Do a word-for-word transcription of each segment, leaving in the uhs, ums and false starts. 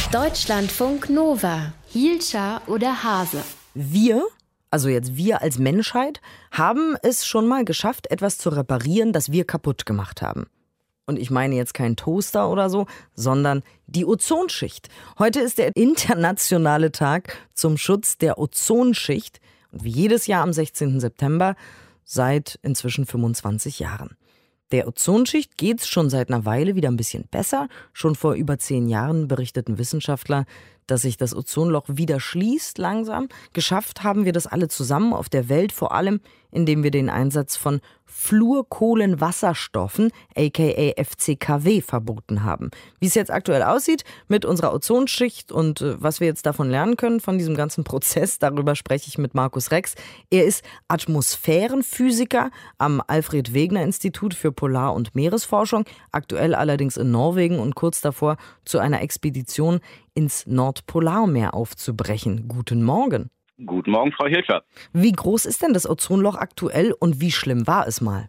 Deutschlandfunk Nova. Hielscher oder Hase? Wir, also jetzt wir als Menschheit, haben es schon mal geschafft, etwas zu reparieren, das wir kaputt gemacht haben. Und ich meine jetzt kein Toaster oder so, sondern die Ozonschicht. Heute ist der internationale Tag zum Schutz der Ozonschicht. Und wie jedes Jahr am sechzehnten September seit inzwischen fünfundzwanzig Jahren. Der Ozonschicht geht's schon seit einer Weile wieder ein bisschen besser. Schon vor über zehn Jahren berichteten Wissenschaftler, dass sich das Ozonloch wieder schließt langsam. Geschafft haben wir das alle zusammen auf der Welt, vor allem indem wir den Einsatz von Fluorkohlenwasserstoffen, aka F C K W, verboten haben. Wie es jetzt aktuell aussieht mit unserer Ozonschicht und äh, was wir jetzt davon lernen können von diesem ganzen Prozess, darüber spreche ich mit Markus Rex. Er ist Atmosphärenphysiker am Alfred-Wegener-Institut für Polar- und Meeresforschung, aktuell allerdings in Norwegen und kurz davor zu einer Expedition ins Nordpolarmeer aufzubrechen. Guten Morgen. Guten Morgen, Frau Hielscher. Wie groß ist denn das Ozonloch aktuell und wie schlimm war es mal?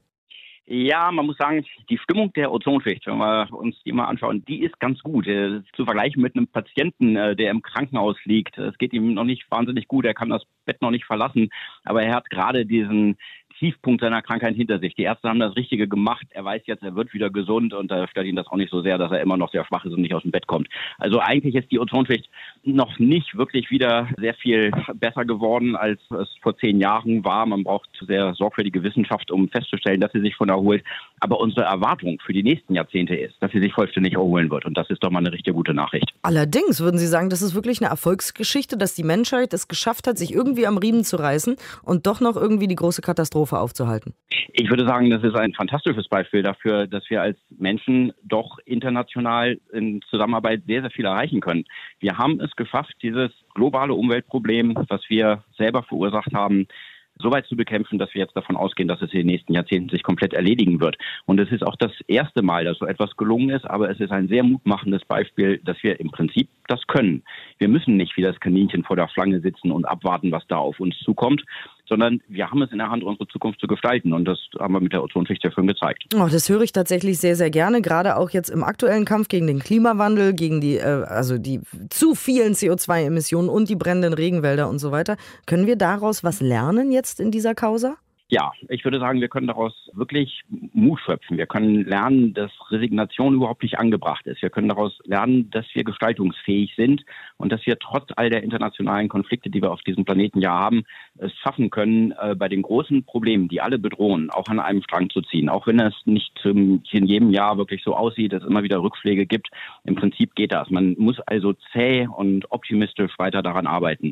Ja, man muss sagen, die Stimmung der Ozonschicht, wenn wir uns die mal anschauen, die ist ganz gut. Äh, zu vergleichen mit einem Patienten, äh, der im Krankenhaus liegt. Es geht ihm noch nicht wahnsinnig gut, er kann das Bett noch nicht verlassen, aber er hat gerade diesen Tiefpunkt seiner Krankheit hinter sich. Die Ärzte haben das Richtige gemacht. Er weiß jetzt, er wird wieder gesund und da stört ihn das auch nicht so sehr, dass er immer noch sehr schwach ist und nicht aus dem Bett kommt. Also eigentlich ist die Ozonschicht noch nicht wirklich wieder sehr viel besser geworden, als es vor zehn Jahren war. Man braucht sehr sorgfältige Wissenschaft, um festzustellen, dass sie sich von erholt. Aber unsere Erwartung für die nächsten Jahrzehnte ist, dass sie sich vollständig erholen wird. Und das ist doch mal eine richtig gute Nachricht. Allerdings würden Sie sagen, das ist wirklich eine Erfolgsgeschichte, dass die Menschheit es geschafft hat, sich irgendwie am Riemen zu reißen und doch noch irgendwie die große Katastrophe aufzuhalten? Ich würde sagen, das ist ein fantastisches Beispiel dafür, dass wir als Menschen doch international in Zusammenarbeit sehr, sehr viel erreichen können. Wir haben es geschafft, dieses globale Umweltproblem, was wir selber verursacht haben, so weit zu bekämpfen, dass wir jetzt davon ausgehen, dass es in den nächsten Jahrzehnten sich komplett erledigen wird. Und es ist auch das erste Mal, dass so etwas gelungen ist, aber es ist ein sehr mutmachendes Beispiel, dass wir im Prinzip das können. Wir müssen nicht wie das Kaninchen vor der Schlange sitzen und abwarten, was da auf uns zukommt, sondern wir haben es in der Hand, unsere Zukunft zu gestalten. Und das haben wir mit der Ozonschicht ja schon gezeigt. Oh, das höre ich tatsächlich sehr, sehr gerne, gerade auch jetzt im aktuellen Kampf gegen den Klimawandel, gegen die, äh, also die zu vielen C O zwei Emissionen und die brennenden Regenwälder und so weiter. Können wir daraus was lernen jetzt in dieser Causa? Ja, ich würde sagen, wir können daraus wirklich Mut schöpfen. Wir können lernen, dass Resignation überhaupt nicht angebracht ist. Wir können daraus lernen, dass wir gestaltungsfähig sind und dass wir trotz all der internationalen Konflikte, die wir auf diesem Planeten ja haben, es schaffen können, äh, bei den großen Problemen, die alle bedrohen, auch an einem Strang zu ziehen. Auch wenn es nicht ähm, in jedem Jahr wirklich so aussieht, dass es immer wieder Rückschläge gibt. Im Prinzip geht das. Man muss also zäh und optimistisch weiter daran arbeiten.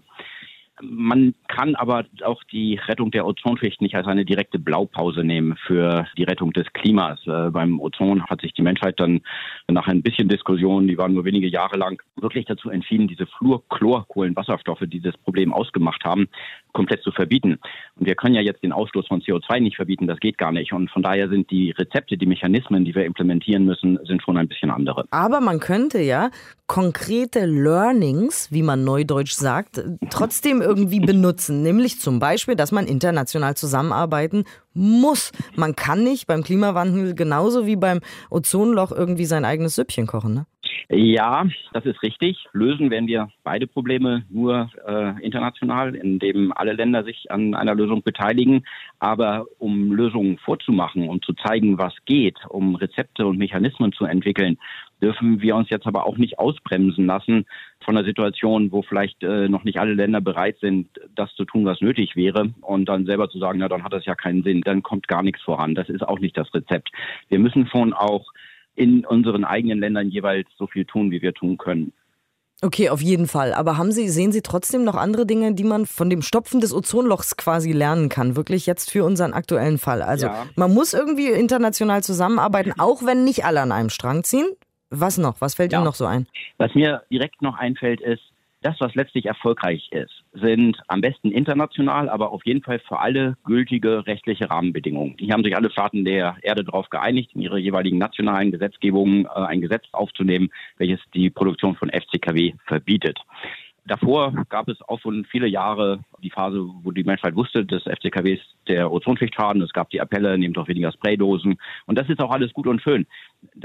Man kann aber auch die Rettung der Ozonschicht nicht als eine direkte Blaupause nehmen für die Rettung des Klimas. Äh, beim Ozon hat sich die Menschheit dann nach ein bisschen Diskussion, die waren nur wenige Jahre lang, wirklich dazu entschieden, diese Fluorchlorkohlenwasserstoffe, die das Problem ausgemacht haben, komplett zu verbieten. Und wir können ja jetzt den Ausstoß von C O zwei nicht verbieten, das geht gar nicht. Und von daher sind die Rezepte, die Mechanismen, die wir implementieren müssen, sind schon ein bisschen andere. Aber man könnte ja konkrete Learnings, wie man neudeutsch sagt, trotzdem irgendwie benutzen. Nämlich zum Beispiel, dass man international zusammenarbeiten muss. Man kann nicht beim Klimawandel genauso wie beim Ozonloch irgendwie sein eigenes Süppchen kochen, ne? Ja, das ist richtig. Lösen werden wir beide Probleme nur äh, international, indem alle Länder sich an einer Lösung beteiligen. Aber um Lösungen vorzumachen, um zu zeigen, was geht, um Rezepte und Mechanismen zu entwickeln, dürfen wir uns jetzt aber auch nicht ausbremsen lassen von einer Situation, wo vielleicht äh, noch nicht alle Länder bereit sind, das zu tun, was nötig wäre. Und dann selber zu sagen, na, dann hat das ja keinen Sinn, dann kommt gar nichts voran. Das ist auch nicht das Rezept. Wir müssen schon auch in unseren eigenen Ländern jeweils so viel tun, wie wir tun können. Okay, auf jeden Fall. Aber haben Sie, sehen Sie trotzdem noch andere Dinge, die man von dem Stopfen des Ozonlochs quasi lernen kann? Wirklich jetzt für unseren aktuellen Fall. Also ja. Man muss irgendwie international zusammenarbeiten, auch wenn nicht alle an einem Strang ziehen. Was noch? Was fällt ja. Ihnen noch so ein? Was mir direkt noch einfällt, ist, das, was letztlich erfolgreich ist, sind am besten international, aber auf jeden Fall für alle gültige rechtliche Rahmenbedingungen. Hier haben sich alle Staaten der Erde darauf geeinigt, in ihre jeweiligen nationalen Gesetzgebungen äh, ein Gesetz aufzunehmen, welches die Produktion von F C K W verbietet. Davor gab es auch schon viele Jahre die Phase, wo die Menschheit wusste, dass F C K Ws der Ozonschicht schaden. Es gab die Appelle, nehmt doch weniger Spraydosen. Und das ist auch alles gut und schön. Das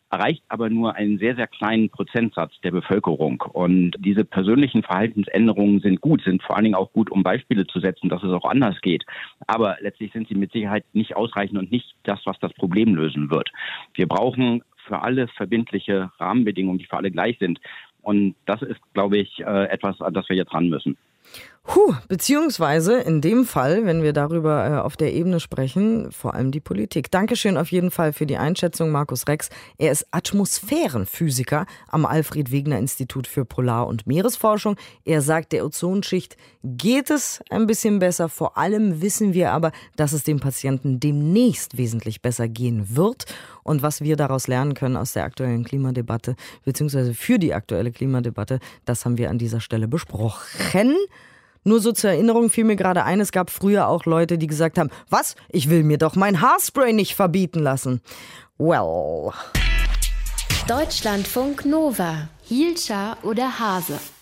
erreicht aber nur einen sehr, sehr kleinen Prozentsatz der Bevölkerung. Und diese persönlichen Verhaltensänderungen sind gut, sind vor allen Dingen auch gut, um Beispiele zu setzen, dass es auch anders geht. Aber letztlich sind sie mit Sicherheit nicht ausreichend und nicht das, was das Problem lösen wird. Wir brauchen für alle verbindliche Rahmenbedingungen, die für alle gleich sind. Und das ist, glaube ich, etwas, an das wir jetzt ran müssen. Huh, beziehungsweise in dem Fall, wenn wir darüber äh, auf der Ebene sprechen, vor allem die Politik. Dankeschön auf jeden Fall für die Einschätzung, Markus Rex. Er ist Atmosphärenphysiker am Alfred-Wegener-Institut für Polar- und Meeresforschung. Er sagt, der Ozonschicht geht es ein bisschen besser. Vor allem wissen wir aber, dass es dem Patienten demnächst wesentlich besser gehen wird. Und was wir daraus lernen können aus der aktuellen Klimadebatte, beziehungsweise für die aktuelle Klimadebatte, das haben wir an dieser Stelle besprochen. Nur so zur Erinnerung fiel mir gerade ein, es gab früher auch Leute, die gesagt haben, was? Ich will mir doch mein Haarspray nicht verbieten lassen. Well. Deutschlandfunk Nova. Hielscher oder Hase?